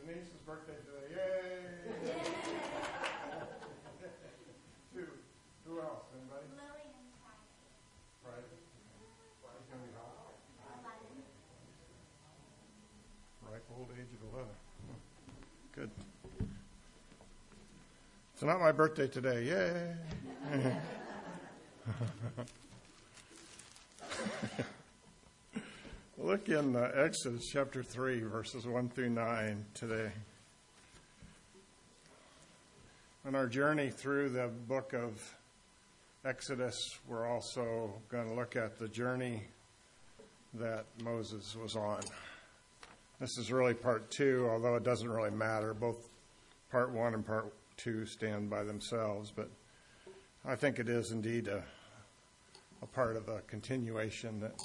Denise's birthday today. Yay! Who else? Anybody? Lily and Friday. Friday. It's going to be hot. 11. Ripe old age of 11. Good. It's not my birthday today. Yay! Look in Exodus chapter 3, verses 1 through 9 today. On our journey through the book of Exodus, we're also going to look at the journey that Moses was on. This is really part 2, although it doesn't really matter. Both part 1 and part 2 stand by themselves, but I think it is indeed a part of a continuation that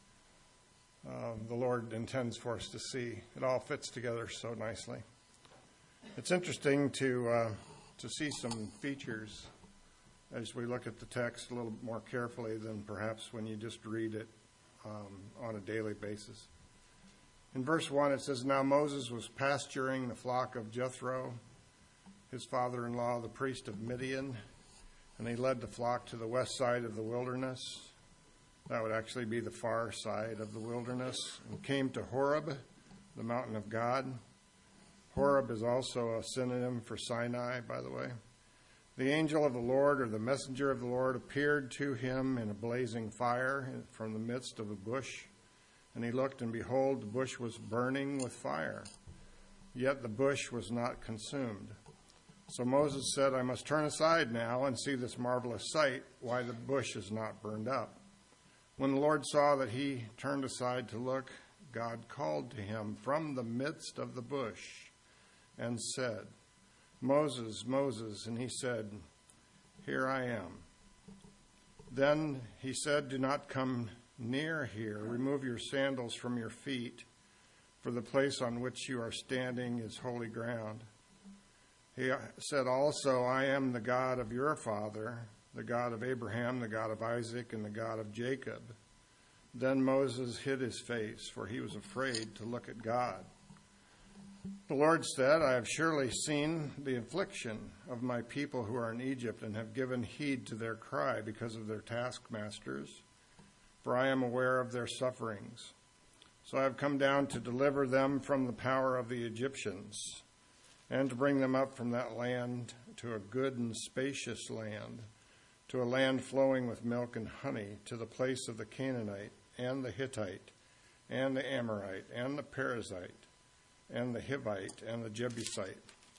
the Lord intends for us to see. It all fits together so nicely. It's interesting to see some features as we look at the text a little more carefully than perhaps when you just read it on a daily basis. In verse 1 it says, "Now Moses was pasturing the flock of Jethro, his father-in-law, the priest of Midian, and he led the flock to the west side of the wilderness." That would actually be the far side of the wilderness. "And came to Horeb, the mountain of God." Horeb is also a synonym for Sinai, by the way. "The angel of the Lord, or the messenger of the Lord, appeared to him in a blazing fire from the midst of a bush. And he looked, and behold, the bush was burning with fire. Yet the bush was not consumed. So Moses said, 'I must turn aside now and see this marvelous sight, why the bush is not burned up.' When the Lord saw that he turned aside to look, God called to him from the midst of the bush and said, 'Moses, Moses.' And he said, 'Here I am.' Then he said, 'Do not come near here. Remove your sandals from your feet, for the place on which you are standing is holy ground.' He said also, 'I am the God of your father, the God of Abraham, the God of Isaac, and the God of Jacob.' Then Moses hid his face, for he was afraid to look at God. The Lord said, 'I have surely seen the affliction of my people who are in Egypt, and have given heed to their cry because of their taskmasters, for I am aware of their sufferings. So I have come down to deliver them from the power of the Egyptians, and to bring them up from that land to a good and spacious land, to a land flowing with milk and honey, to the place of the Canaanite, and the Hittite, and the Amorite, and the Perizzite, and the Hivite, and the Jebusite.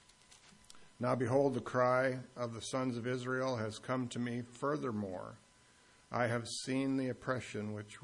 Now behold, the cry of the sons of Israel has come to me. Furthermore, I have seen the oppression with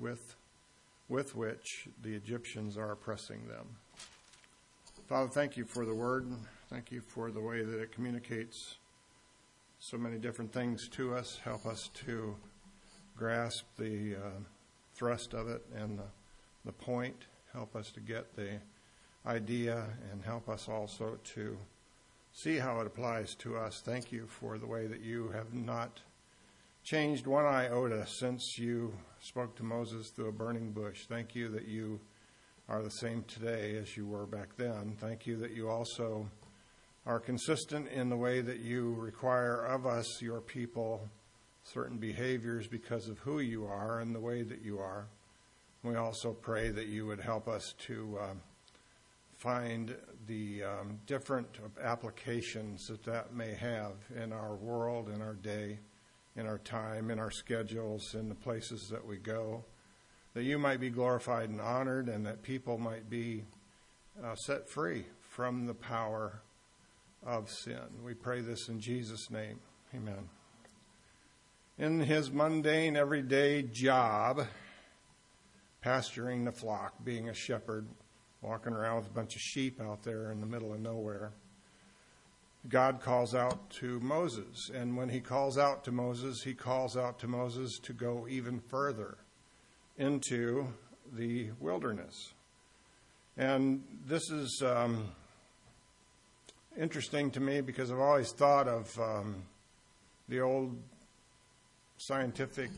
which the Egyptians are oppressing them.'" Father, thank you for the word. Thank you for the way that it communicates so many different things to us. Help us to grasp the thrust of it and the point. Help us to get the idea, and help us also to see how it applies to us. Thank you for the way that you have not changed one iota since you spoke to Moses through a burning bush. Thank you that you are the same today as you were back then. Thank you that you also are consistent in the way that you require of us, your people, certain behaviors because of who you are and the way that you are. We also pray that you would help us to find the different applications that may have in our world, in our day, in our time, in our schedules, in the places that we go, that you might be glorified and honored, and that people might be set free from the power of sin. We pray this in Jesus' name. Amen. In his mundane, everyday job, pasturing the flock, being a shepherd, walking around with a bunch of sheep out there in the middle of nowhere, God calls out to Moses. And when he calls out to Moses, he calls out to Moses to go even further into the wilderness. And this is interesting to me because I've always thought of the old scientific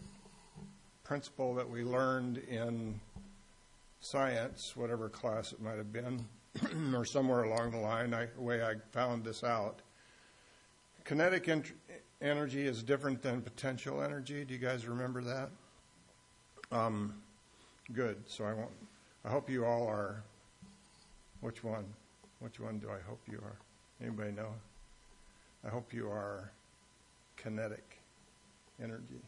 principle that we learned in science, whatever class it might have been, or somewhere along the line, the way I found this out. Kinetic energy is different than potential energy. Do you guys remember that? Good. So I hope you all are. Which one? Which one do I hope you are? Anybody know? I hope you are kinetic energy.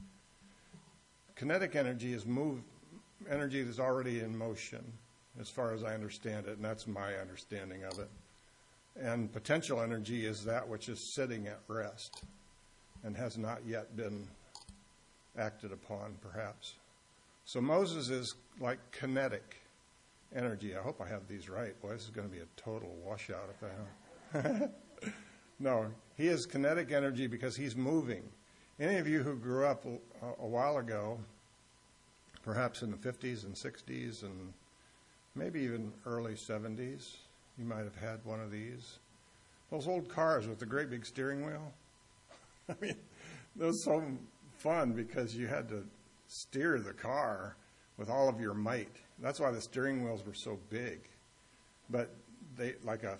Kinetic energy is energy that's already in motion, as far as I understand it, and that's my understanding of it. And potential energy is that which is sitting at rest and has not yet been acted upon, perhaps. So Moses is like kinetic energy. I hope I have these right. Boy, this is going to be a total washout if I don't. No, he is kinetic energy because he's moving. Any of you who grew up a while ago, perhaps in the 50s and 60s and maybe even early 70s, you might have had one of these. Those old cars with the great big steering wheel. I mean, it was so fun because you had to steer the car with all of your might. That's why the steering wheels were so big. But they, like a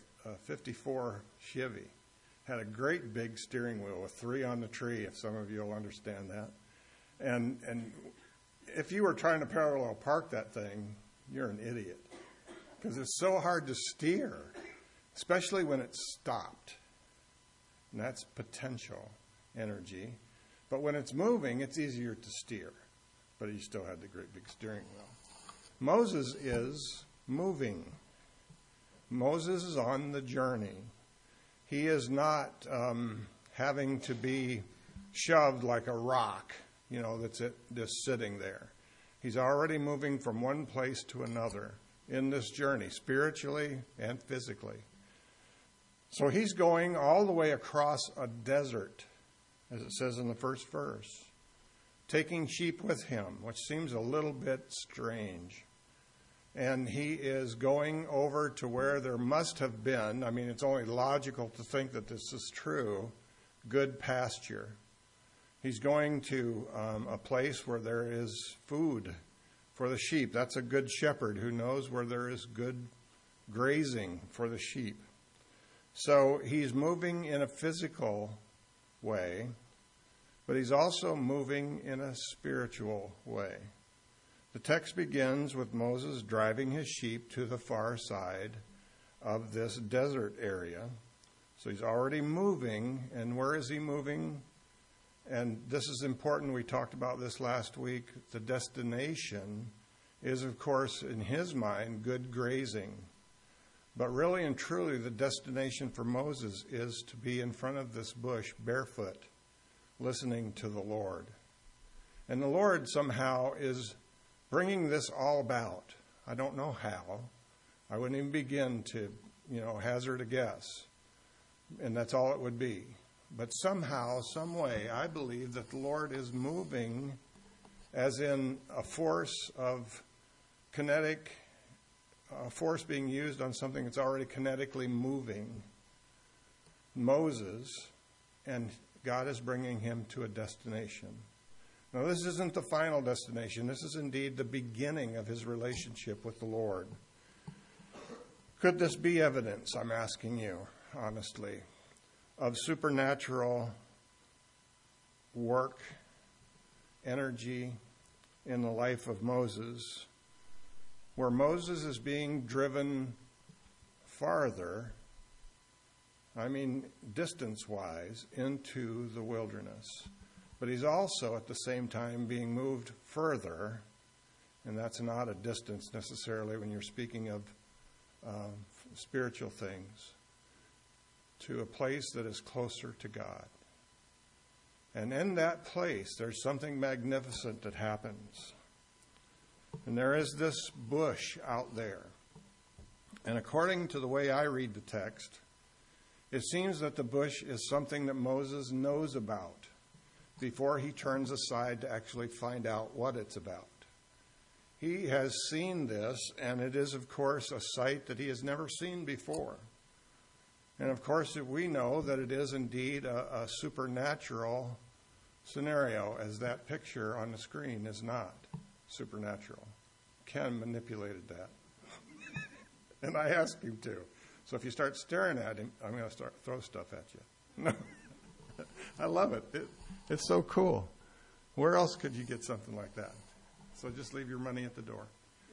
54 Chevy, had a great big steering wheel with 3 on the tree, if some of you will understand that. And if you were trying to parallel park that thing, you're an idiot. Because it's so hard to steer, especially when it's stopped. And that's potential energy. But when it's moving, it's easier to steer. But he still had the great big steering wheel. Moses is moving. Moses is on the journey. He is not having to be shoved like a rock, that's just sitting there. He's already moving from one place to another in this journey, spiritually and physically. So he's going all the way across a desert, as it says in the first verse, taking sheep with him, which seems a little bit strange. And he is going over to where there must have been, it's only logical to think that this is true, good pasture. He's going to a place where there is food for the sheep. That's a good shepherd who knows where there is good grazing for the sheep. So he's moving in a physical way, but he's also moving in a spiritual way. The text begins with Moses driving his sheep to the far side of this desert area. So he's already moving. And where is he moving? And this is important. We talked about this last week. The destination is, of course, in his mind, good grazing. But really and truly, the destination for Moses is to be in front of this bush barefoot, listening to the Lord. And the Lord somehow is bringing this all about. I don't know how. I wouldn't even begin to, hazard a guess. And that's all it would be. But somehow, some way, I believe that the Lord is moving as in a force of kinetic, a force being used on something that's already kinetically moving. Moses, and God is bringing him to a destination. Now, this isn't the final destination. This is indeed the beginning of his relationship with the Lord. Could this be evidence, I'm asking you, honestly, of supernatural work, energy in the life of Moses, where Moses is being driven farther, distance-wise, into the wilderness? But he's also, at the same time, being moved further, and that's not a distance necessarily when you're speaking of spiritual things, to a place that is closer to God. And in that place, there's something magnificent that happens. And there is this bush out there. And according to the way I read the text, it seems that the bush is something that Moses knows about before he turns aside to actually find out what it's about. He has seen this, and it is, of course, a sight that he has never seen before. And, of course, we know that it is indeed a supernatural scenario, as that picture on the screen is not supernatural. Ken manipulated that. And I asked him to. So if you start staring at him, I'm going to start throw stuff at you. No. I love it. It's so cool. Where else could you get something like that? So just leave your money at the door.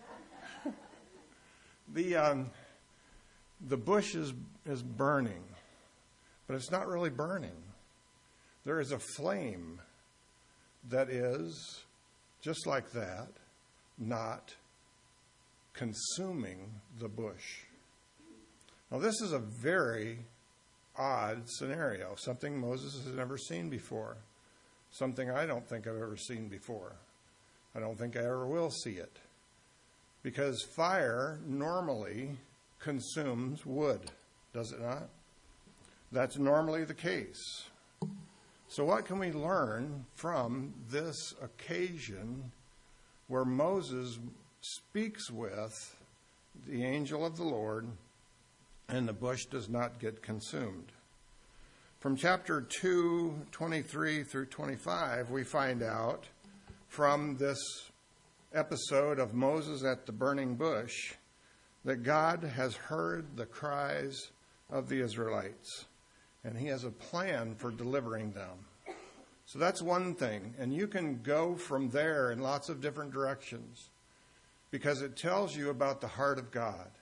The bush is burning, but it's not really burning. There is a flame that is, just like that, not consuming the bush. Now, this is a very odd scenario, something Moses has never seen before, something I don't think I've ever seen before. I don't think I ever will see it, because fire normally consumes wood, does it not? That's normally the case. So what can we learn from this occasion where Moses speaks with the angel of the Lord and the bush does not get consumed? From chapter 2, 23 through 25, we find out from this episode of Moses at the burning bush that God has heard the cries of the Israelites, and he has a plan for delivering them. So that's one thing, and you can go from there in lots of different directions because it tells you about the heart of God.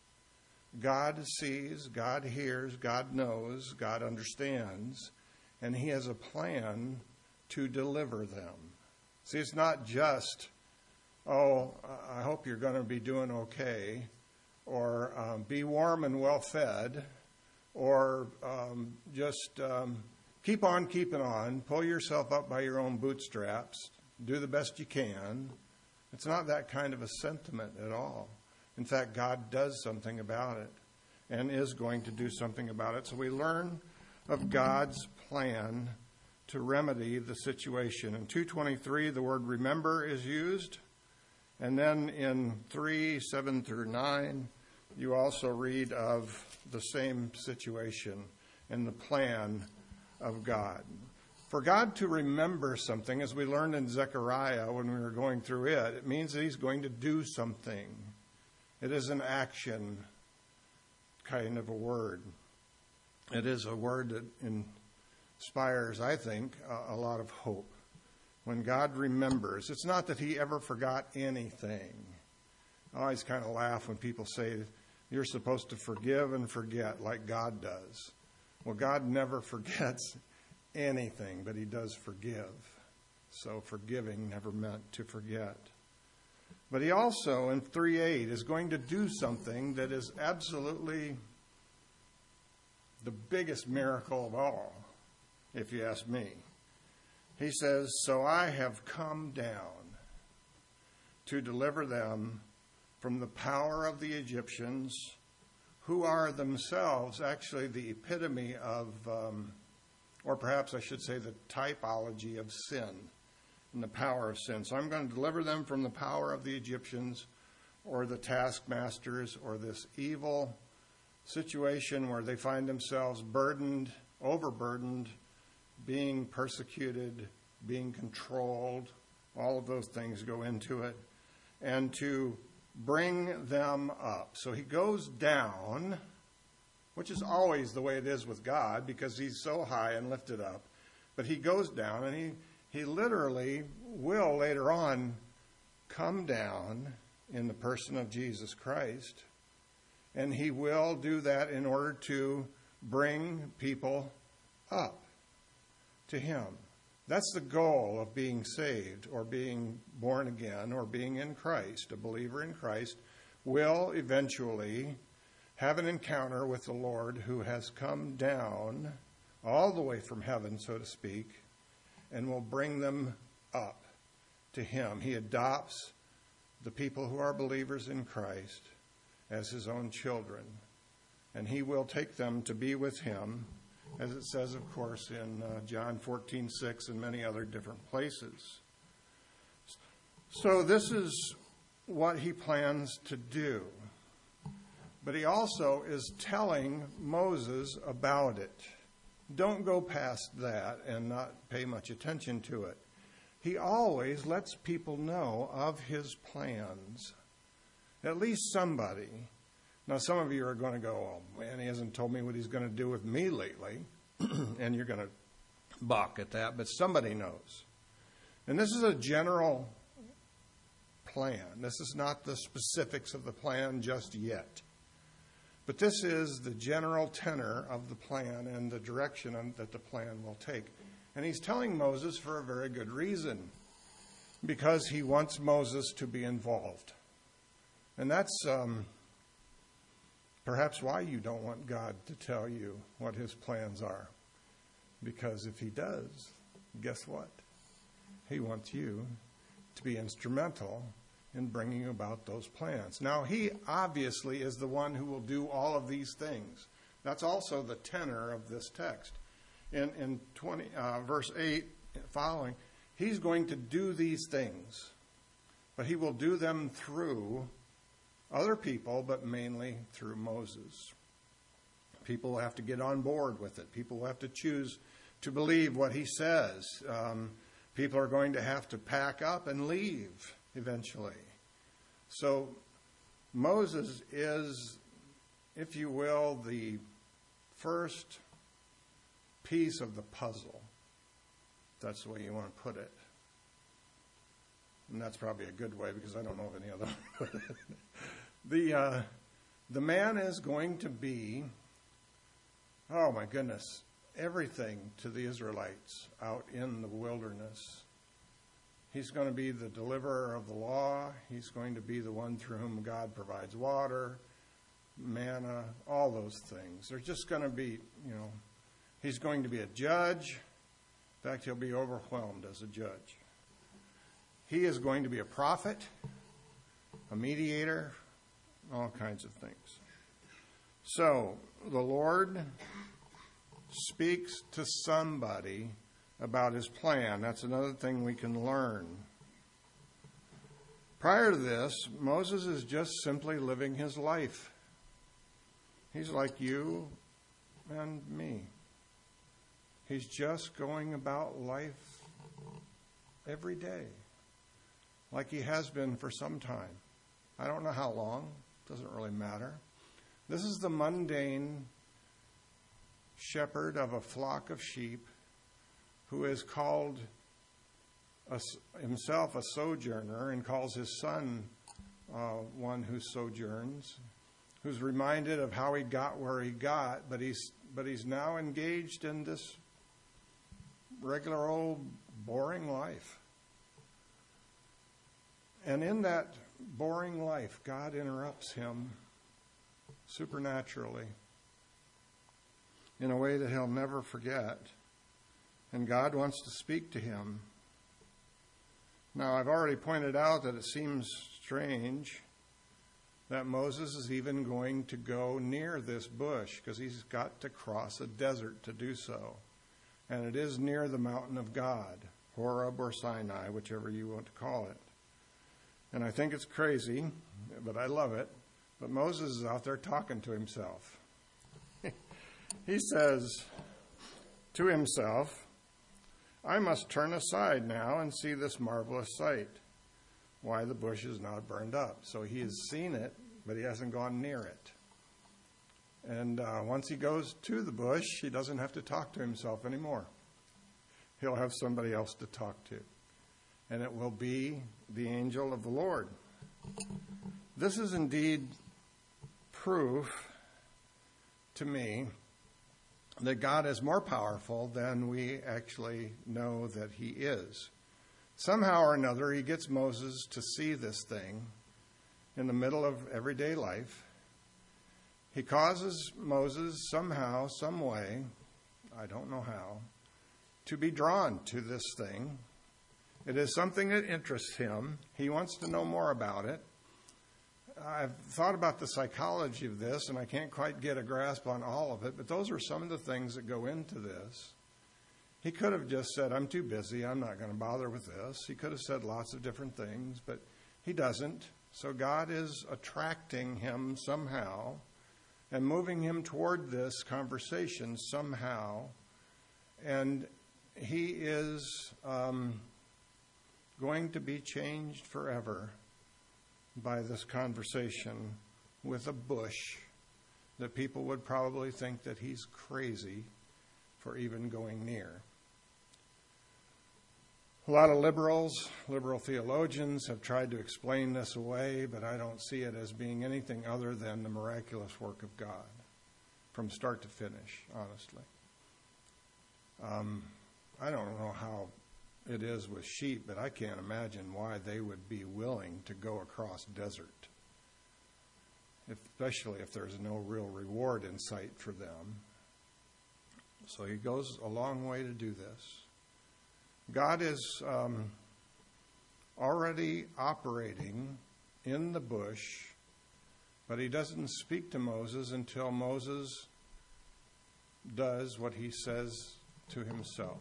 God sees, God hears, God knows, God understands, and he has a plan to deliver them. See, it's not just, oh, I hope you're going to be doing okay, or be warm and well fed, or just keep on keeping on, pull yourself up by your own bootstraps, do the best you can. It's not that kind of a sentiment at all. In fact, God does something about it and is going to do something about it. So we learn of God's plan to remedy the situation. In 2:23, the word remember is used. And then in 3:7 through 9, you also read of the same situation and the plan of God. For God to remember something, as we learned in Zechariah when we were going through it, it means that he's going to do something. It is an action kind of a word. It is a word that inspires, I think, a lot of hope. When God remembers, it's not that he ever forgot anything. I always kind of laugh when people say you're supposed to forgive and forget like God does. Well, God never forgets anything, but he does forgive. So forgiving never meant to forget. But he also, in 3:8, is going to do something that is absolutely the biggest miracle of all, if you ask me. He says, so I have come down to deliver them from the power of the Egyptians, who are themselves actually the epitome of, or perhaps I should say the typology of sin and the power of sin. So I'm going to deliver them from the power of the Egyptians or the taskmasters or this evil situation where they find themselves burdened, overburdened, being persecuted, being controlled. All of those things go into it. And to bring them up. So he goes down, which is always the way it is with God because he's so high and lifted up. But he goes down and he literally will later on come down in the person of Jesus Christ. And he will do that in order to bring people up to him. That's the goal of being saved or being born again or being in Christ. A believer in Christ will eventually have an encounter with the Lord who has come down all the way from heaven, so to speak, and will bring them up to him. He adopts the people who are believers in Christ as his own children, and he will take them to be with him, as it says, of course, in John 14:6 and many other different places. So this is what he plans to do. But he also is telling Moses about it. Don't go past that and not pay much attention to it. He always lets people know of his plans. At least somebody Now, some of you are going to go, oh, man, he hasn't told me what he's going to do with me lately. And you're going to balk at that, but somebody knows. And this is a general plan. This is not the specifics of the plan just yet. But this is the general tenor of the plan and the direction that the plan will take. And he's telling Moses for a very good reason, because he wants Moses to be involved. And that's perhaps why you don't want God to tell you what his plans are. Because if he does, guess what? He wants you to be instrumental in bringing about those plans. Now, he obviously is the one who will do all of these things. That's also the tenor of this text. In verse 8 following, he's going to do these things, but he will do them through other people, but mainly through Moses. People will have to get on board with it. People will have to choose to believe what he says. People are going to have to pack up and leave eventually. So Moses is, if you will, the first piece of the puzzle. That's the way you want to put it. And that's probably a good way, because I don't know of any other way to put it. The man is going to be, oh my goodness, everything to the Israelites out in the wilderness. He's going to be the deliverer of the law. He's going to be the one through whom God provides water, manna, all those things. They're just going to be, he's going to be a judge. In fact, he'll be overwhelmed as a judge. He is going to be a prophet, a mediator, all kinds of things. So, the Lord speaks to somebody about his plan. That's another thing we can learn. Prior to this, Moses is just simply living his life. He's like you and me. He's just going about life every day, like he has been for some time. I don't know how long. Doesn't really matter. This is the mundane shepherd of a flock of sheep who is called himself a sojourner and calls his son one who sojourns, who's reminded of how he got where he got, but he's now engaged in this regular old boring life. And in that boring life, God interrupts him supernaturally in a way that he'll never forget. And God wants to speak to him. Now, I've already pointed out that it seems strange that Moses is even going to go near this bush, because he's got to cross a desert to do so. And it is near the mountain of God, Horeb or Sinai, whichever you want to call it. And I think it's crazy, but I love it. But Moses is out there talking to himself. He says to himself, I must turn aside now and see this marvelous sight, why the bush is not burned up. So he has seen it, but he hasn't gone near it. And once he goes to the bush, he doesn't have to talk to himself anymore. He'll have somebody else to talk to. And it will be the angel of the Lord. This is indeed proof to me that God is more powerful than we actually know that he is. Somehow or another, he gets Moses to see this thing in the middle of everyday life. He causes Moses somehow, some way, I don't know how, to be drawn to this thing. It is something that interests him. He wants to know more about it. I've thought about the psychology of this, and I can't quite get a grasp on all of it, but those are some of the things that go into this. He could have just said, I'm too busy, I'm not going to bother with this. He could have said lots of different things, but he doesn't. So God is attracting him somehow and moving him toward this conversation somehow. And he is going to be changed forever by this conversation with a bush that people would probably think that he's crazy for even going near. A lot of liberal theologians have tried to explain this away, but I don't see it as being anything other than the miraculous work of God from start to finish, honestly. I don't know how it is with sheep, but I can't imagine why they would be willing to go across desert, especially if there's no real reward in sight for them. So he goes a long way to do this. God is already operating in the bush, but he doesn't speak to Moses until Moses does what he says to himself.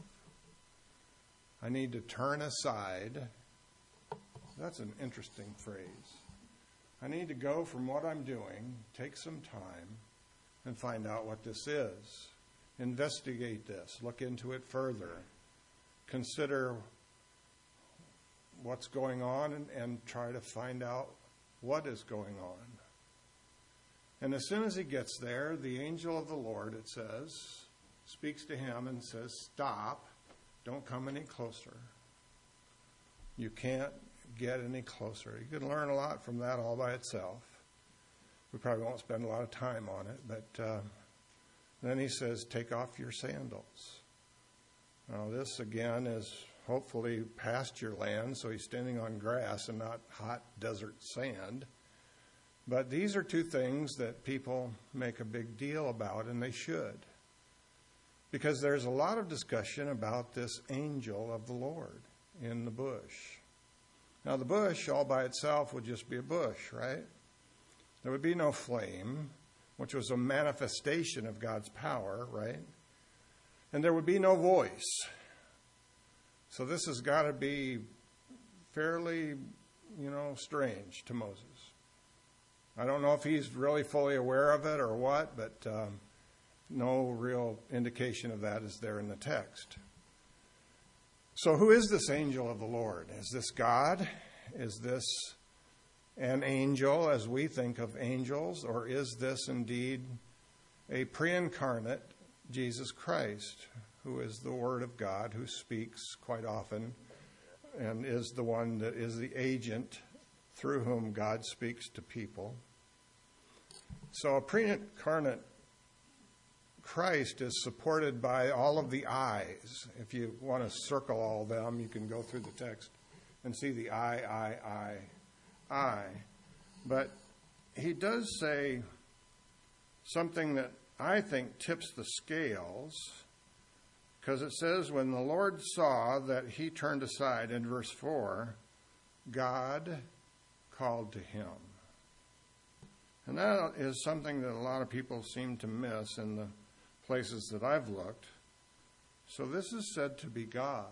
I need to turn aside. That's an interesting phrase. I need to go from what I'm doing, take some time, and find out what this is. Investigate this. Look into it further. Consider what's going on and try to find out what is going on. And as soon as he gets there, the angel of the Lord, it says, speaks to him and says, stop. Don't come any closer. You can't get any closer. You can learn a lot from that all by itself. We probably won't spend a lot of time on it, but then he says, take off your sandals. Now this again is hopefully pasture land, so he's standing on grass and not hot desert sand. But these are two things that people make a big deal about, and they should. Because there's a lot of discussion about this angel of the Lord in the bush. Now the bush all by itself would just be a bush, right? There would be no flame, which was a manifestation of God's power, right? And there would be no voice. So this has got to be fairly, strange to Moses. I don't know if he's really fully aware of it or what, but no real indication of that is there in the text. So who is this angel of the Lord? Is this God? Is this an angel as we think of angels? Or is this indeed a pre-incarnate Jesus Christ, who is the Word of God, who speaks quite often and is the one that is the agent through whom God speaks to people? So a pre-incarnate Christ is supported by all of the I's. If you want to circle all of them, you can go through the text and see the I. But he does say something that I think tips the scales, because it says, when the Lord saw that he turned aside, in verse 4, God called to him. And that is something that a lot of people seem to miss in the places that I've looked. So this is said to be God.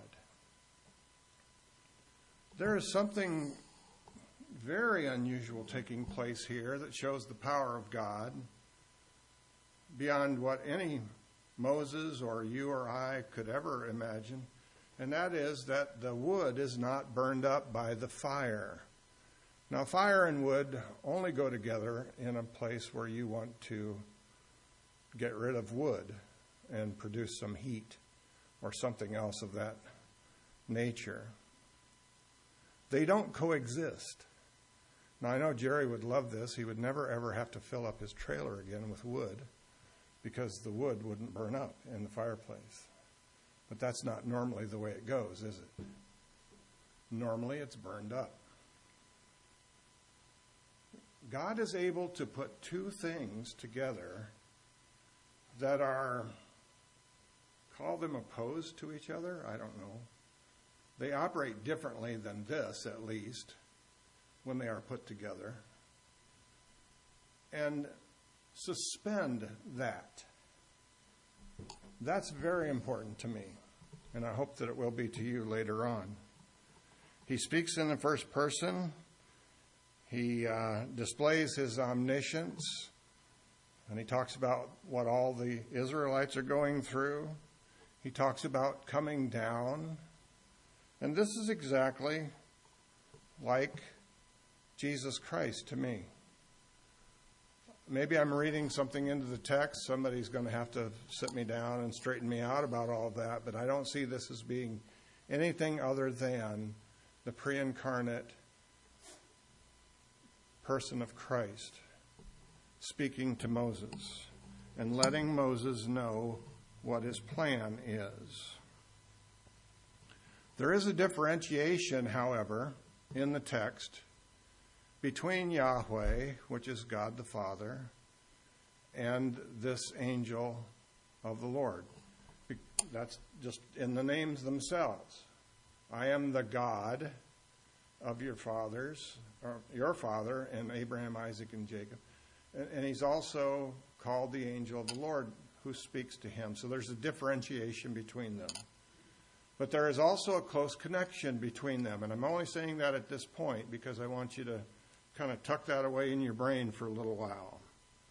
There is something very unusual taking place here that shows the power of God beyond what any Moses or you or I could ever imagine. And that is that the wood is not burned up by the fire. Now, fire and wood only go together in a place where you want to get rid of wood and produce some heat or something else of that nature. They don't coexist. Now, I know Jerry would love this. He would never, ever have to fill up his trailer again with wood because the wood wouldn't burn up in the fireplace. But that's not normally the way it goes, is it? Normally, it's burned up. God is able to put two things together that are, call them opposed to each other? I don't know. They operate differently than this, at least, when they are put together. And suspend that. That's very important to me, and I hope that it will be to you later on. He speaks in the first person. He displays his omniscience, and he talks about what all the Israelites are going through. He talks about coming down. And this is exactly like Jesus Christ to me. maybe I'm reading something into the text. Somebody's going to have to sit me down and straighten me out about all of that. But I don't see this as being anything other than the pre-incarnate person of Christ speaking to Moses and letting Moses know what his plan is. There is a differentiation, however, in the text between Yahweh, which is God the Father, and this angel of the Lord. That's just in the names themselves. I am the God of your fathers, or your father, and Abraham, Isaac, and Jacob. And he's also called the angel of the Lord who speaks to him. So there's a differentiation between them. But there is also a close connection between them. And I'm only saying that at this point because I want you to kind of tuck that away in your brain for a little while.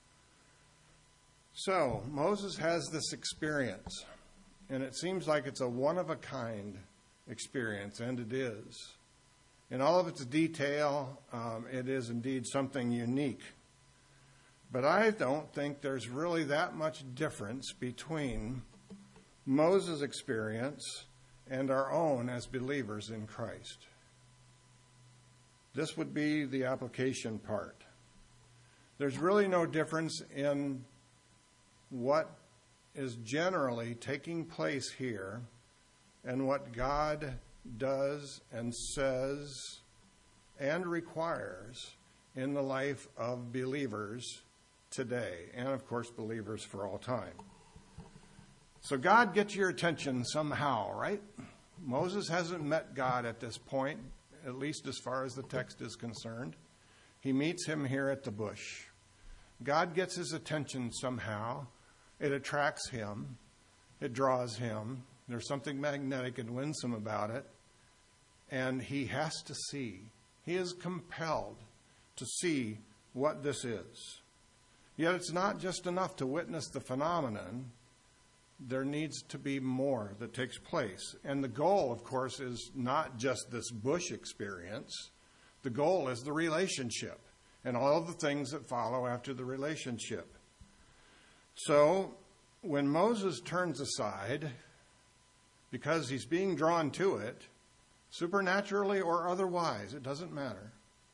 So Moses has this experience. And it seems like it's a one-of-a-kind experience, and it is. In all of its detail, it is indeed something unique. But I don't think there's really that much difference between Moses' experience and our own as believers in Christ. This would be the application part. There's really no difference in what is generally taking place here and what God does and says and requires in the life of believers today, and of course believers for all time. So God gets your attention somehow, right? Moses hasn't met God at this point, at least as far as the text is concerned. He meets him here at the bush. God gets his attention somehow. It attracts him. It draws him. There's something magnetic and winsome about it. And he has to see. He is compelled to see what this is. Yet it's not just enough to witness the phenomenon. There needs to be more that takes place. And the goal, of course, is not just this bush experience. The goal is the relationship and all of the things that follow after the relationship. So when Moses turns aside, because he's being drawn to it, supernaturally or otherwise, it doesn't matter,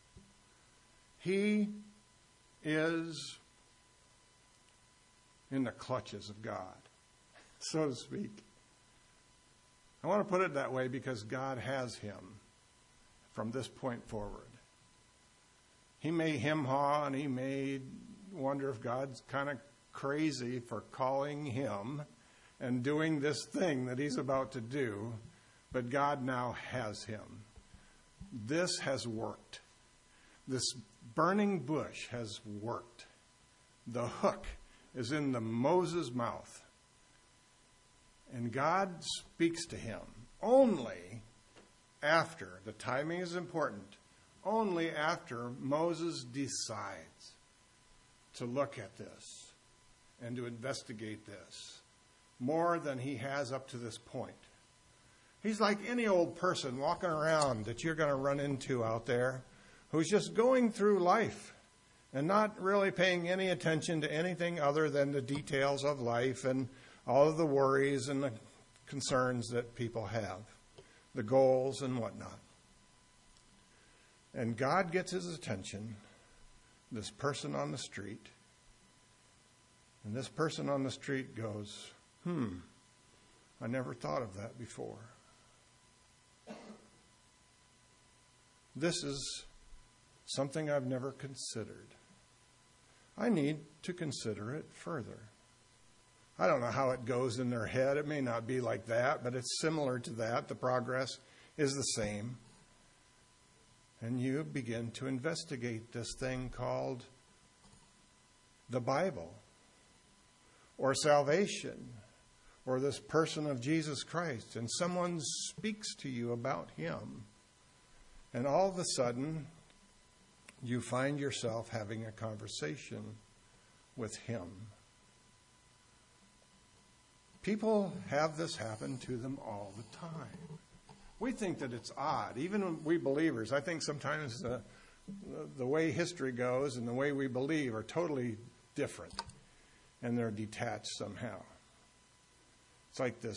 he is in the clutches of God, so to speak. I want to put it that way because God has him from this point forward. He may hem-haw and he may wonder if God's kind of crazy for calling him and doing this thing that he's about to do, but God now has him. This has worked. This burning bush has worked. The hook is in the Moses' mouth. And God speaks to him only after, the timing is important, only after Moses decides to look at this and to investigate this more than he has up to this point. He's like any old person walking around that you're going to run into out there who's just going through life and not really paying any attention to anything other than the details of life and all of the worries and the concerns that people have, the goals and whatnot. And God gets his attention, this person on the street, and this person on the street goes, I never thought of that before. This is something I've never considered. I need to consider it further. I don't know how it goes in their head. It may not be like that, but it's similar to that. The progress is the same. And you begin to investigate this thing called the Bible, or salvation, or this person of Jesus Christ. And someone speaks to you about him. And all of a sudden, you find yourself having a conversation with him. People have this happen to them all the time. We think that it's odd. Even we believers, I think sometimes the way history goes and the way we believe are totally different, and they're detached somehow. It's like this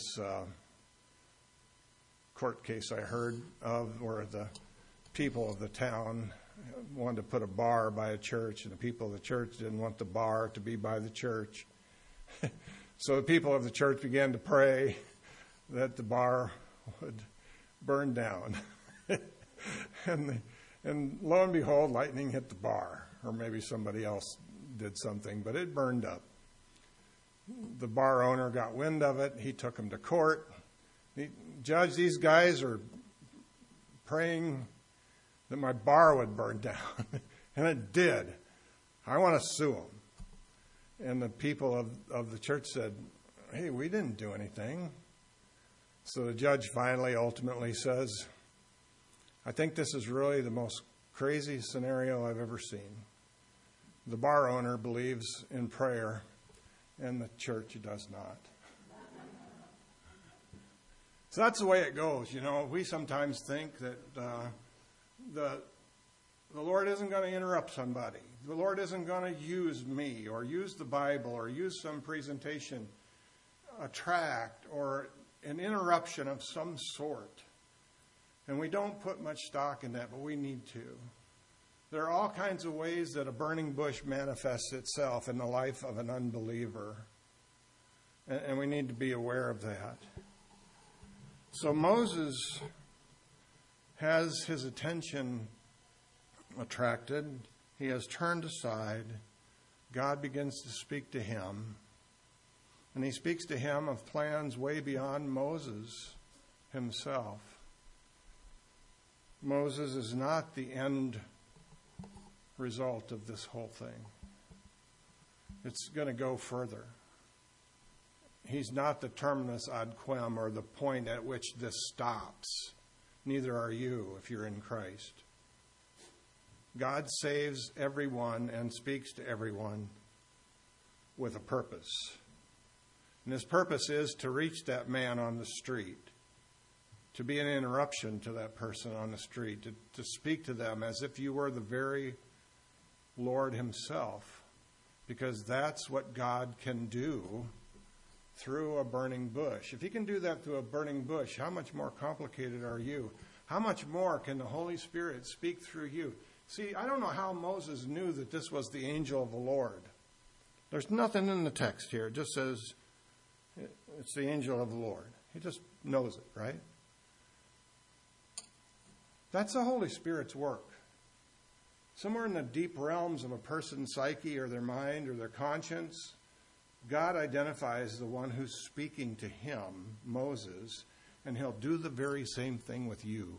court case I heard of where the people of the town wanted to put a bar by a church, and the people of the church didn't want the bar to be by the church. So the people of the church began to pray that the bar would burn down. And lo and behold, lightning hit the bar, or maybe somebody else did something, but it burned up. The bar owner got wind of it. He took him to court. Judge, these guys are praying that my bar would burn down. And it did. I want to sue them. And the people of the church said, hey, we didn't do anything. So the judge finally ultimately says, I think this is really the most crazy scenario I've ever seen. The bar owner believes in prayer, and the church does not. So that's the way it goes. You know, we sometimes think that the Lord isn't going to interrupt somebody. The Lord isn't going to use me or use the Bible or use some presentation, a tract, or an interruption of some sort. And we don't put much stock in that, but we need to. There are all kinds of ways that a burning bush manifests itself in the life of an unbeliever. And we need to be aware of that. So Moses has his attention attracted. He has turned aside. God begins to speak to him. And he speaks to him of plans way beyond Moses himself. Moses is not the end result of this whole thing. It's going to go further. He's not the terminus ad quem, or the point at which this stops. Neither are you if you're in Christ. God saves everyone and speaks to everyone with a purpose. And his purpose is to reach that man on the street, to be an interruption to that person on the street, to speak to them as if you were the very Lord himself, because that's what God can do through a burning bush. If he can do that through a burning bush, how much more complicated are you? How much more can the Holy Spirit speak through you? See, I don't know how Moses knew that this was the angel of the Lord. There's nothing in the text here. It just says it's the angel of the Lord. He just knows it, right? That's the Holy Spirit's work. Somewhere in the deep realms of a person's psyche or their mind or their conscience, God identifies the one who's speaking to him, Moses, and he'll do the very same thing with you.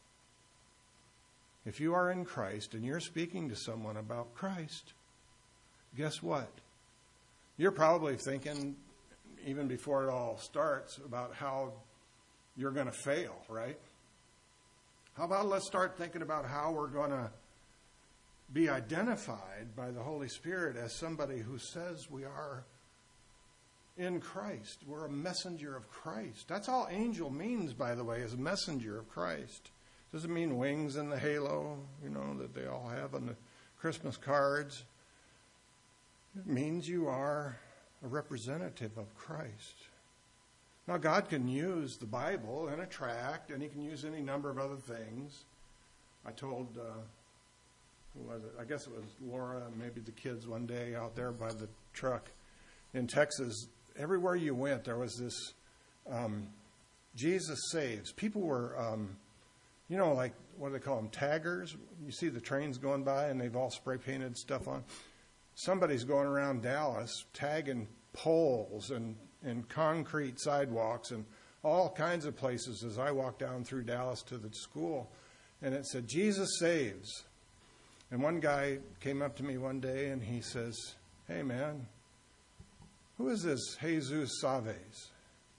If you are in Christ and you're speaking to someone about Christ, guess what? You're probably thinking, even before it all starts, about how you're going to fail, right? How about let's start thinking about how we're going to be identified by the Holy Spirit as somebody who says we are in Christ. We're a messenger of Christ. That's all angel means, by the way, is a messenger of Christ. Doesn't mean wings in the halo, that they all have on the Christmas cards. It means you are a representative of Christ. Now, God can use the Bible and a tract, and he can use any number of other things. I told, who was it? I guess it was Laura and maybe the kids one day out there by the truck in Texas. Everywhere you went, there was this Jesus Saves. People were, like, what do they call them, taggers? You see the trains going by and they've all spray painted stuff on. Somebody's going around Dallas tagging poles and concrete sidewalks and all kinds of places as I walked down through Dallas to the school. And it said, Jesus Saves. And one guy came up to me one day and he says, hey, man, who is this Jesus Saves?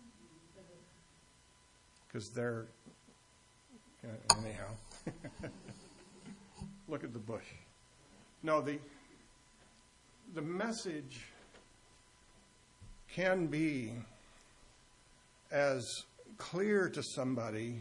Because they're, anyhow, look at the bush. No, the message can be as clear to somebody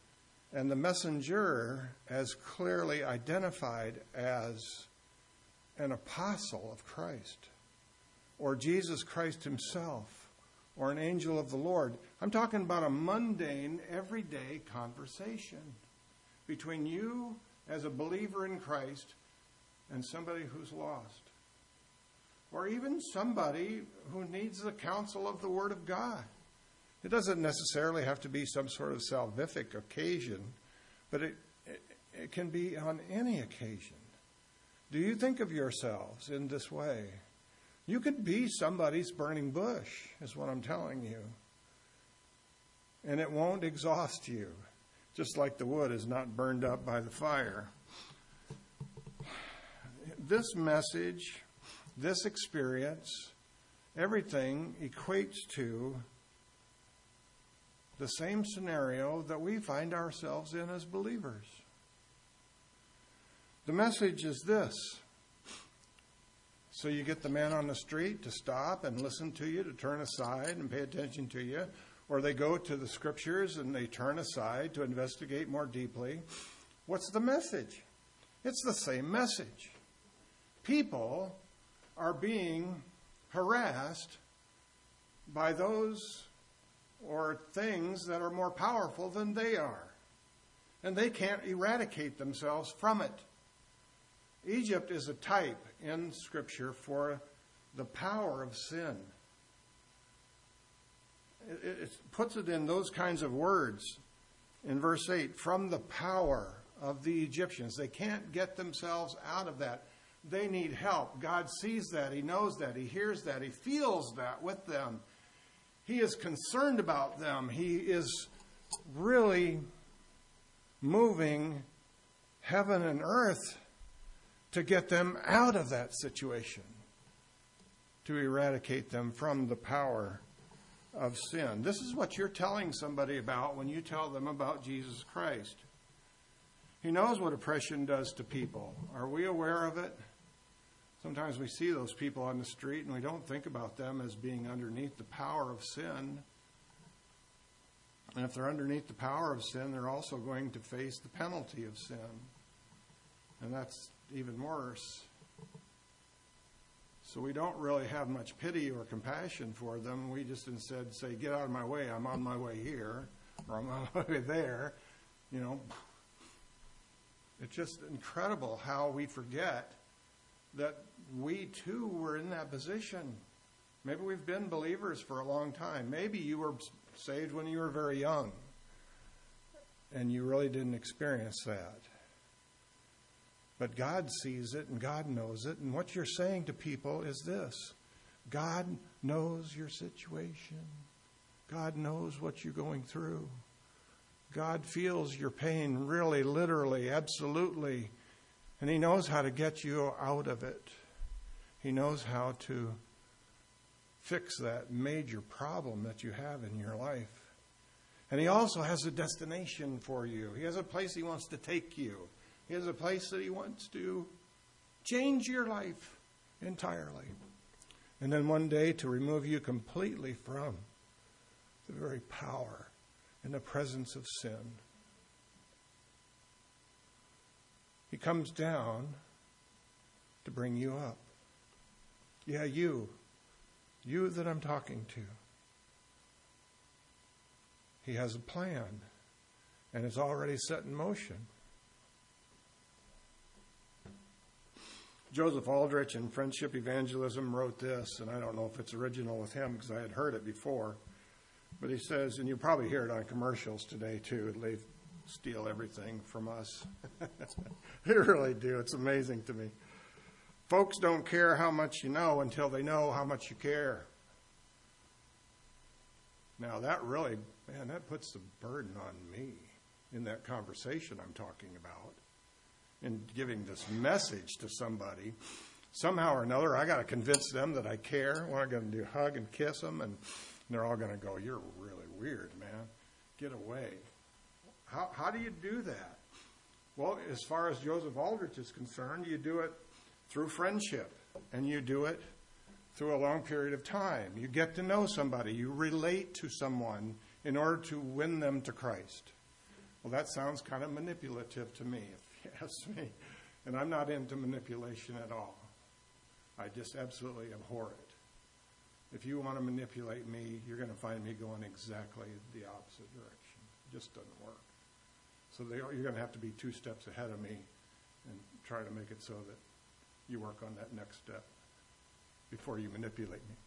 and the messenger as clearly identified as an apostle of Christ, or Jesus Christ himself, or an angel of the Lord. I'm talking about a mundane, everyday conversation between you as a believer in Christ and somebody who's lost. Or even somebody who needs the counsel of the Word of God. It doesn't necessarily have to be some sort of salvific occasion, but it can be on any occasion. Do you think of yourselves in this way? You could be somebody's burning bush, is what I'm telling you. And it won't exhaust you, just like the wood is not burned up by the fire. This message, this experience, everything equates to the same scenario that we find ourselves in as believers. The message is this. So you get the man on the street to stop and listen to you, to turn aside and pay attention to you, or they go to the scriptures and they turn aside to investigate more deeply. What's the message? It's the same message. People are being harassed by those or things that are more powerful than they are. And they can't eradicate themselves from it. Egypt is a type in Scripture for the power of sin. It puts it in those kinds of words in verse 8, from the power of the Egyptians. They can't get themselves out of that. They need help. God sees that. He knows that. He hears that. He feels that with them. He is concerned about them. He is really moving heaven and earth to get them out of that situation, to eradicate them from the power of sin. This is what you're telling somebody about when you tell them about Jesus Christ. He knows what oppression does to people. Are we aware of it? Sometimes we see those people on the street and we don't think about them as being underneath the power of sin. And if they're underneath the power of sin, they're also going to face the penalty of sin. And that's even worse. So we don't really have much pity or compassion for them. We just instead say, get out of my way. I'm on my way here. Or I'm on my way there. You know, it's just incredible how we forget that we too were in that position. Maybe we've been believers for a long time. Maybe you were saved when you were very young and you really didn't experience that. But God sees it and God knows it. And what you're saying to people is this. God knows your situation. God knows what you're going through. God feels your pain really, literally, absolutely. And He knows how to get you out of it. He knows how to fix that major problem that you have in your life. And He also has a destination for you. He has a place He wants to take you. He has a place that He wants to change your life entirely. And then one day to remove you completely from the very power and the presence of sin. He comes down to bring you up. Yeah, you that I'm talking to. He has a plan, and it's already set in motion. Joseph Aldrich in Friendship Evangelism wrote this, and I don't know if it's original with him because I had heard it before, but he says, and you probably hear it on commercials today too, they steal everything from us. They really do. It's amazing to me. Folks don't care how much you know until they know how much you care. Now that really, man, that puts the burden on me in that conversation I'm talking about. In giving this message to somebody, somehow or another, I got to convince them that I care. What I'm going to do, hug and kiss them, and they're all going to go, "You're really weird, man. Get away." How do you do that? Well, as far as Joseph Aldrich is concerned, you do it through friendship, and you do it through a long period of time. You get to know somebody. You relate to someone in order to win them to Christ. Well, that sounds kind of manipulative to me, if you ask me. And I'm not into manipulation at all. I just absolutely abhor it. If you want to manipulate me, you're going to find me going exactly the opposite direction. It just doesn't work. So you're going to have to be 2 steps ahead of me and try to make it so that you work on that next step before you manipulate me.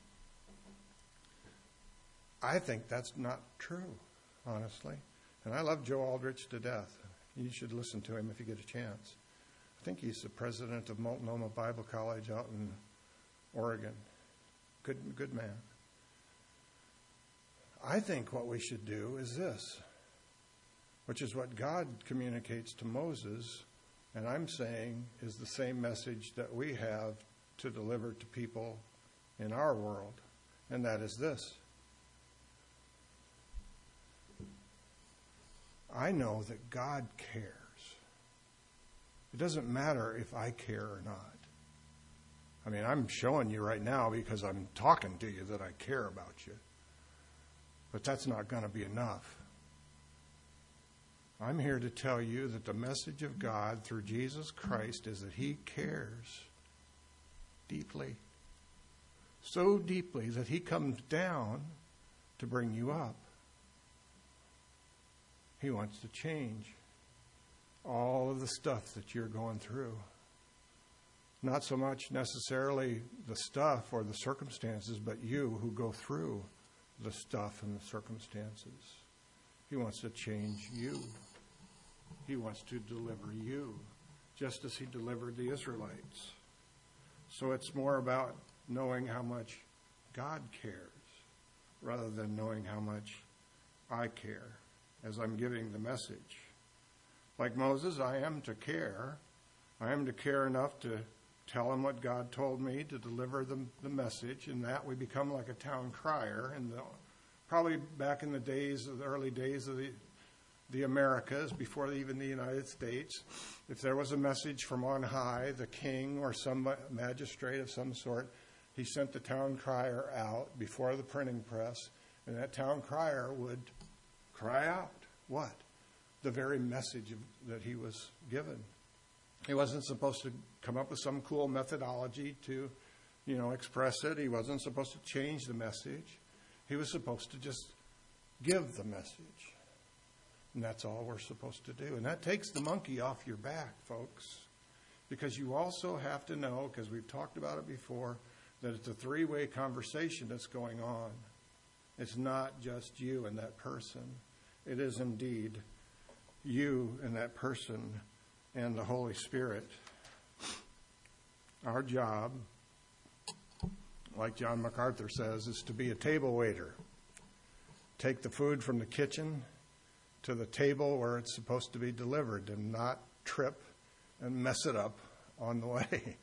I think that's not true, honestly. And I love Joe Aldrich to death. You should listen to him if you get a chance. I think he's the president of Multnomah Bible College out in Oregon. Good man. I think what we should do is this, which is what God communicates to Moses, and I'm saying is the same message that we have to deliver to people in our world, and that is this. I know that God cares. It doesn't matter if I care or not. I mean, I'm showing you right now because I'm talking to you that I care about you. But that's not going to be enough. I'm here to tell you that the message of God through Jesus Christ is that He cares deeply. So deeply that He comes down to bring you up. He wants to change all of the stuff that you're going through. Not so much necessarily the stuff or the circumstances, but you who go through the stuff and the circumstances. He wants to change you. He wants to deliver you, just as He delivered the Israelites. So it's more about knowing how much God cares, rather than knowing how much I care as I'm giving the message. Like Moses, I am to care. I am to care enough to tell him what God told me, to deliver the message, and that we become like a town crier. And probably back in the early days of the Americas, before even the United States, if there was a message from on high, the king or some magistrate of some sort, he sent the town crier out before the printing press, and that town crier would cry out. What? The very message that he was given. He wasn't supposed to come up with some cool methodology to, express it. He wasn't supposed to change the message. He was supposed to just give the message. And that's all we're supposed to do. And that takes the monkey off your back, folks. Because you also have to know, because we've talked about it before, that it's a 3-way conversation that's going on. It's not just you and that person. It is indeed you and that person and the Holy Spirit. Our job, like John MacArthur says, is to be a table waiter. Take the food from the kitchen to the table where it's supposed to be delivered and not trip and mess it up on the way.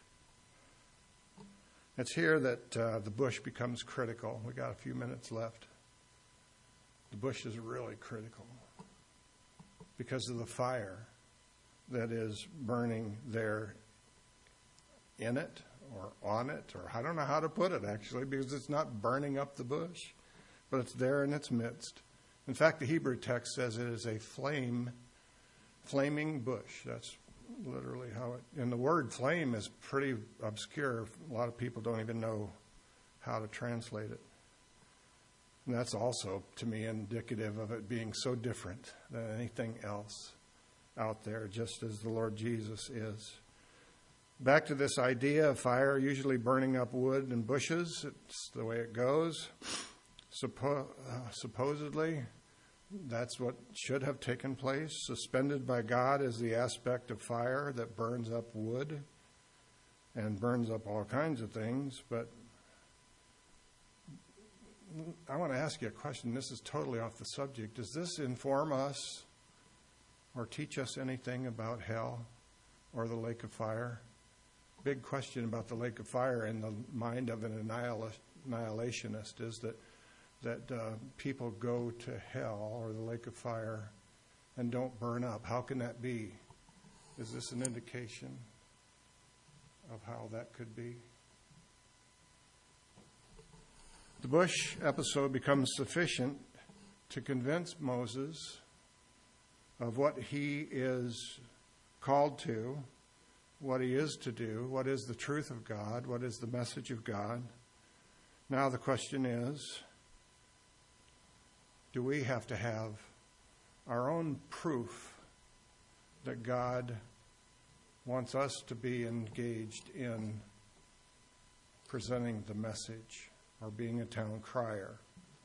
It's here that the bush becomes critical. We got a few minutes left. The bush is really critical because of the fire that is burning there in it or on it, or I don't know how to put it actually, because it's not burning up the bush, but it's there in its midst. In fact, the Hebrew text says it is a flaming bush. That's literally how it, and the word flame is pretty obscure. A lot of people don't even know how to translate it. And that's also, to me, indicative of it being so different than anything else out there, just as the Lord Jesus is. Back to this idea of fire usually burning up wood and bushes. It's the way it goes. Supposedly, that's what should have taken place. Suspended by God is the aspect of fire that burns up wood and burns up all kinds of things. But I want to ask you a question. This is totally off the subject. Does this inform us or teach us anything about hell or the lake of fire? Big question about the lake of fire in the mind of an annihilationist is that people go to hell or the lake of fire and don't burn up. How can that be? Is this an indication of how that could be? The bush episode becomes sufficient to convince Moses of what he is called to what he is to do, what is the truth of God, what is the message of God. Now the question is, do we have to have our own proof that God wants us to be engaged in presenting the message or being a town crier?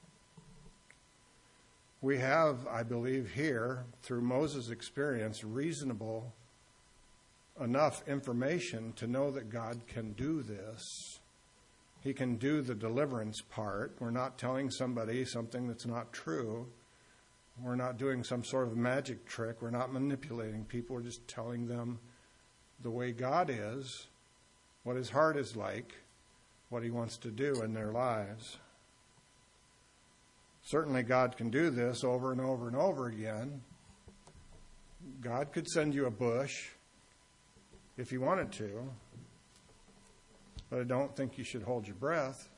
We have, I believe here, through Moses' experience, reasonable enough information to know that God can do this. He can do the deliverance part. We're not telling somebody something that's not true. We're not doing some sort of magic trick. We're not manipulating people. We're just telling them the way God is, what his heart is like, what he wants to do in their lives. Certainly God can do this over and over and over again. God could send you a bush if he wanted to, but I don't think you should hold your breath.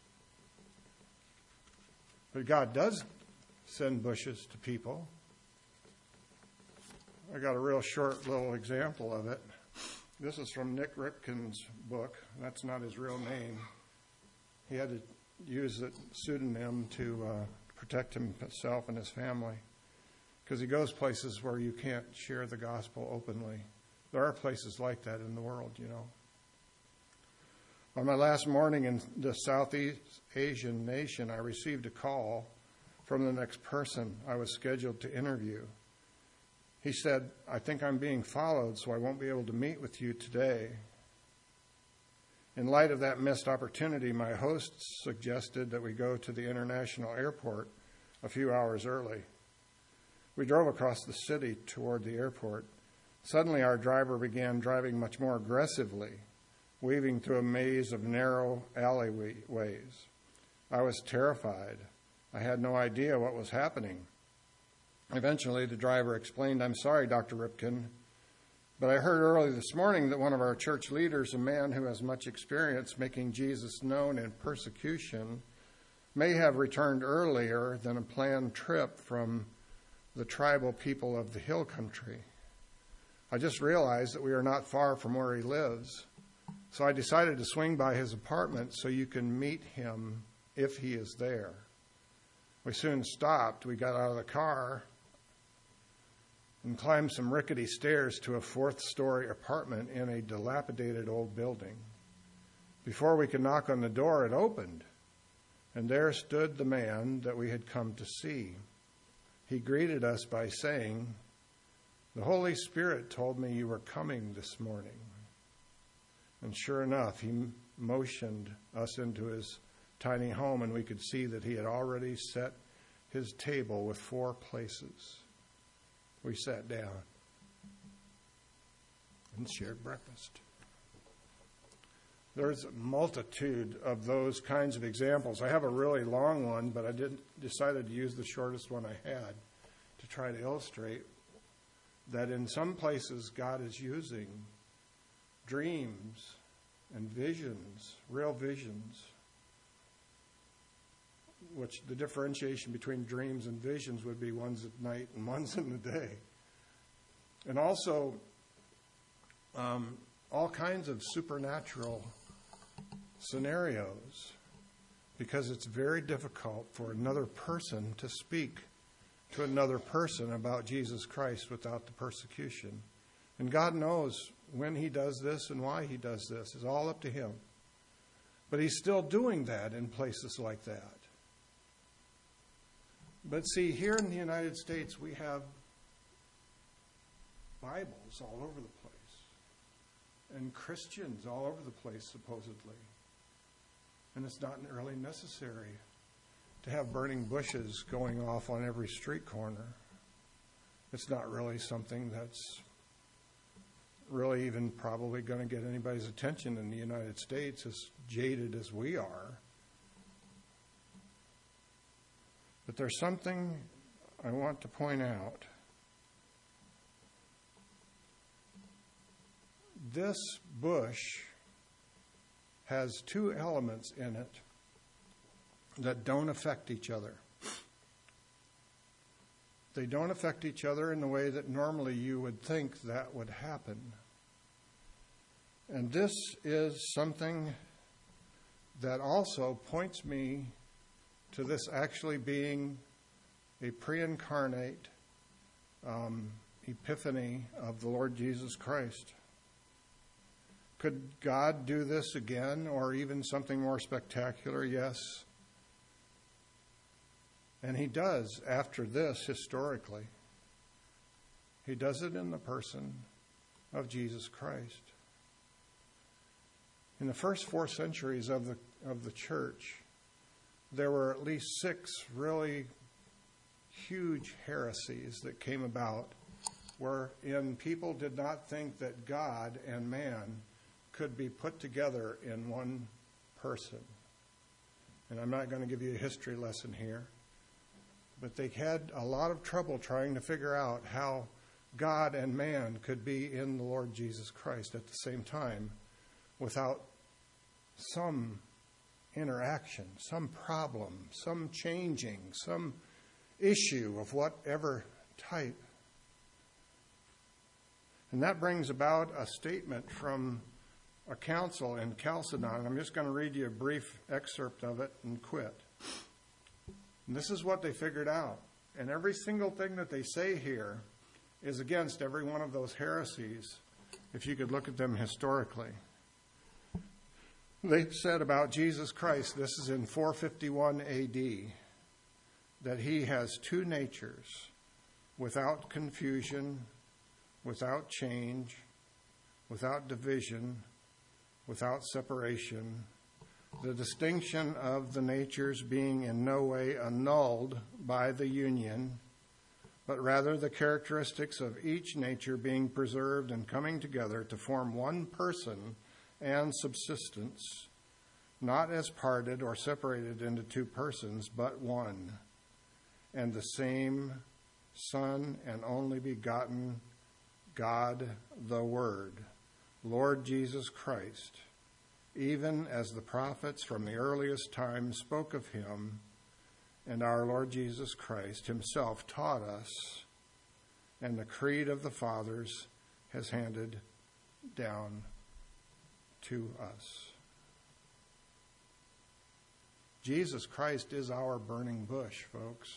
But God does send bushes to people. I got a real short little example of it. This is from Nick Ripken's book. That's not his real name. He had to use a pseudonym to protect himself and his family, because he goes places where you can't share the gospel openly. There are places like that in the world, you know. On my last morning in the Southeast Asian nation, I received a call from the next person I was scheduled to interview. He said, "I think I'm being followed, so I won't be able to meet with you today." In light of that missed opportunity, my host suggested that we go to the international airport a few hours early. We drove across the city toward the airport. Suddenly, our driver began driving much more aggressively, weaving through a maze of narrow alleyways. I was terrified. I had no idea what was happening. Eventually, the driver explained, "I'm sorry, Dr. Ripken, but I heard early this morning that one of our church leaders, a man who has much experience making Jesus known in persecution, may have returned earlier than a planned trip from the tribal people of the hill country. I just realized that we are not far from where he lives, so I decided to swing by his apartment so you can meet him if he is there." We soon stopped. We got out of the car and climbed some rickety stairs to a fourth-story apartment in a dilapidated old building. Before we could knock on the door, it opened, and there stood the man that we had come to see. He greeted us by saying, "The Holy Spirit told me you were coming this morning." And sure enough, he motioned us into his tiny home, and we could see that he had already set his table with 4 places. We sat down and shared breakfast. There's a multitude of those kinds of examples. I have a really long one, but I decided to use the shortest one I had to try to illustrate that in some places God is using dreams and visions, real visions, which the differentiation between dreams and visions would be one's at night and one's in the day. And also all kinds of supernatural scenarios, because it's very difficult for another person to speak to another person about Jesus Christ without the persecution. And God knows when he does this and why he does this. It's all up to him. But he's still doing that in places like that. But see, here in the United States, we have Bibles all over the place, and Christians all over the place, supposedly. And it's not really necessary to have burning bushes going off on every street corner. It's not really something that's really even probably going to get anybody's attention in the United States, as jaded as we are. But there's something I want to point out. This bush has 2 elements in it that don't affect each other. They don't affect each other in the way that normally you would think that would happen. And this is something that also points me to this actually being a pre-incarnate epiphany of the Lord Jesus Christ. Could God do this again, or even something more spectacular? Yes. And he does after this historically. He does it in the person of Jesus Christ. In the first 4 centuries of the church, there were at least 6 really huge heresies that came about wherein people did not think that God and man could be put together in one person. And I'm not going to give you a history lesson here, but they had a lot of trouble trying to figure out how God and man could be in the Lord Jesus Christ at the same time without some interaction, some problem, some changing, some issue of whatever type. And that brings about a statement from a council in Chalcedon. I'm just going to read you a brief excerpt of it and quit. And this is what they figured out. And every single thing that they say here is against every one of those heresies, if you could look at them historically. They said about Jesus Christ, this is in 451 AD, that he has 2 natures, without confusion, without change, without division, without separation, the distinction of the natures being in no way annulled by the union, but rather the characteristics of each nature being preserved and coming together to form one person and subsistence, not as parted or separated into 2 persons, but one, and the same Son and only begotten God the Word, Lord Jesus Christ, even as the prophets from the earliest time spoke of him, and our Lord Jesus Christ himself taught us, and the creed of the fathers has handed down to us. Jesus Christ is our burning bush, folks.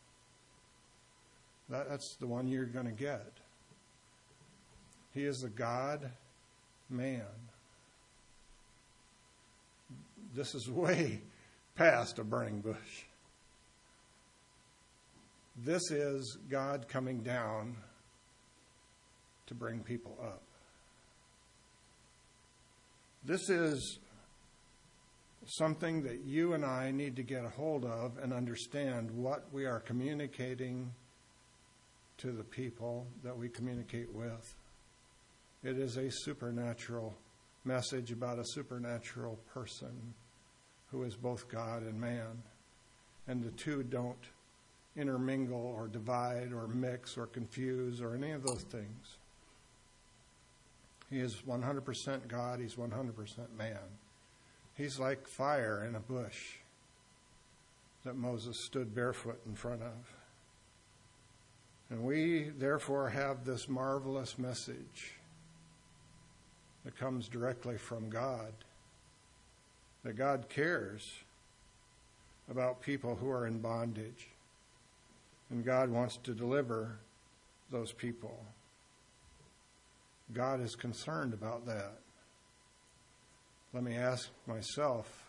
That's the one you're going to get. He is the God-man. This is way past a burning bush. This is God coming down to bring people up. This is something that you and I need to get a hold of and understand what we are communicating to the people that we communicate with. It is a supernatural message about a supernatural person who is both God and man. And the two don't intermingle or divide or mix or confuse or any of those things. He is 100% God. He's 100% man. He's like fire in a bush that Moses stood barefoot in front of. And we, therefore, have this marvelous message that comes directly from God, that God cares about people who are in bondage, and God wants to deliver those people. God is concerned about that. Let me ask myself,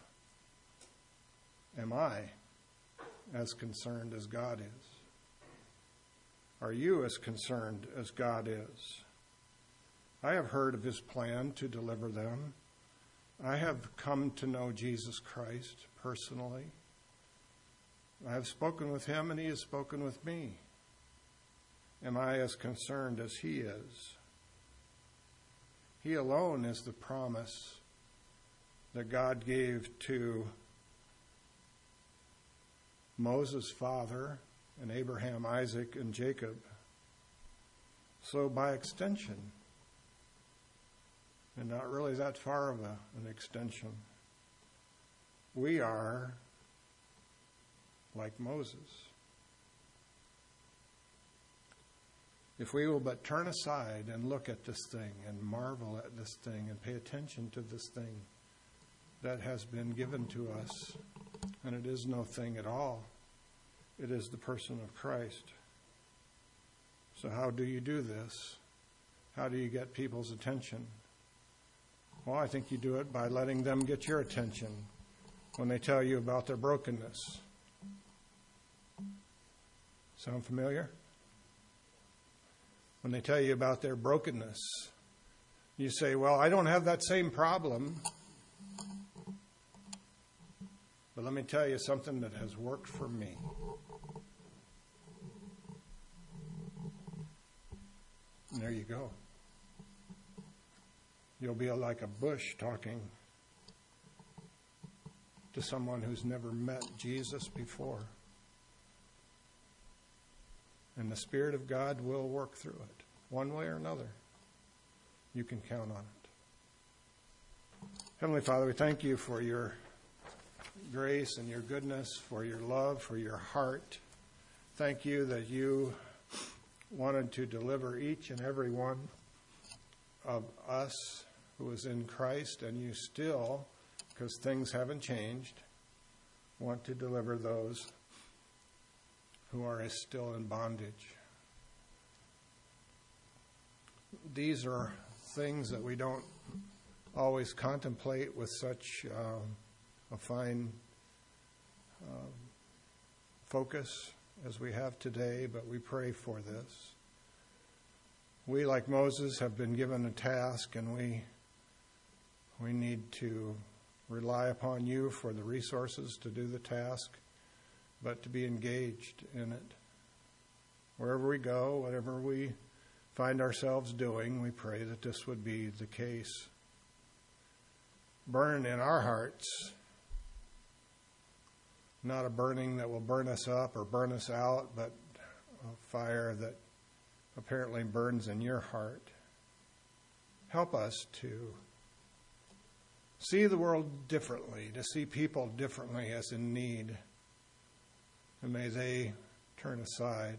am I as concerned as God is? Are you as concerned as God is? I have heard of his plan to deliver them. I have come to know Jesus Christ personally. I have spoken with him and he has spoken with me. Am I as concerned as he is? He alone is the promise that God gave to Moses' father and Abraham, Isaac, and Jacob. So by extension, and not really that far of an extension, we are like Moses. If we will but turn aside and look at this thing and marvel at this thing and pay attention to this thing that has been given to us, and it is no thing at all. It is the person of Christ. So how do you do this? How do you get people's attention? Well, I think you do it by letting them get your attention when they tell you about their brokenness. Sound familiar? When they tell you about their brokenness, you say, well, I don't have that same problem. But let me tell you something that has worked for me. And there you go. You'll be like a bush talking to someone who's never met Jesus before. And the Spirit of God will work through it, one way or another. You can count on it. Heavenly Father, we thank you for your grace and your goodness, for your love, for your heart. Thank you that you wanted to deliver each and every one of us who is in Christ, and you still, because things haven't changed, want to deliver those who are still in bondage. These are things that we don't always contemplate with such a fine focus as we have today, but we pray for this. We, like Moses, have been given a task, and we need to rely upon you for the resources to do the task, but to be engaged in it. Wherever we go, whatever we find ourselves doing, we pray that this would be the case. Burn in our hearts, not a burning that will burn us up or burn us out, but a fire that apparently burns in your heart. Help us to see the world differently, to see people differently as in need. And may they turn aside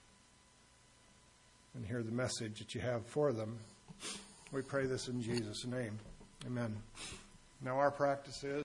and hear the message that you have for them. We pray this in Jesus' name. Amen. Now our practice is